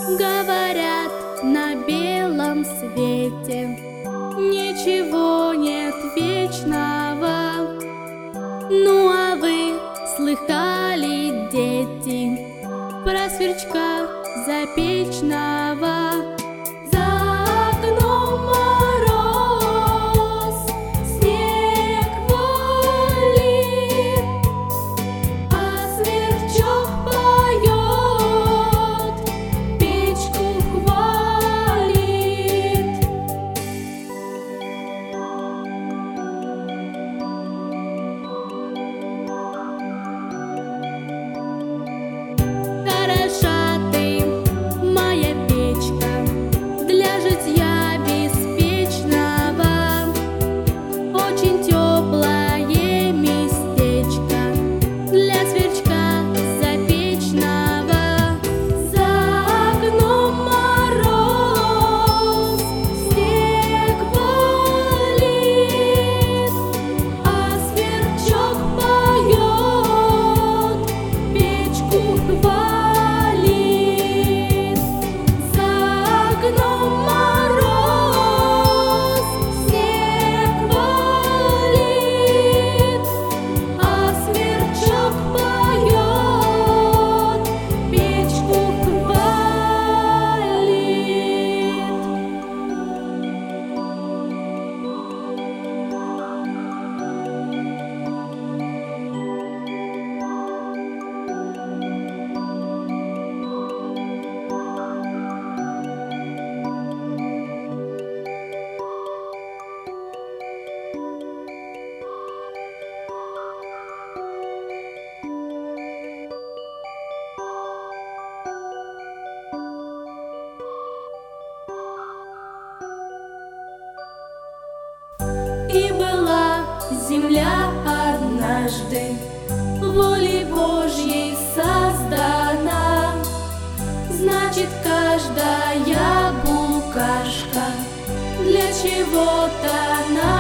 Говорят, на белом свете ничего нет вечного. Ну а вы слыхали, дети, про сверчка запечного? За окном мороз, снег валит, а сверчок поет, печку хвалит. Хороша ты, моя печка, для житья беспечного. Очень теплое местечко для сверчка запечного. За окном мороз, снег валит, а сверчок поет, печку хвалит. За окном мороз, снег валит, а сверчок поет, печку хвалит. И была земля однажды волей Божьей создана. Значит, каждая букашка для чего-то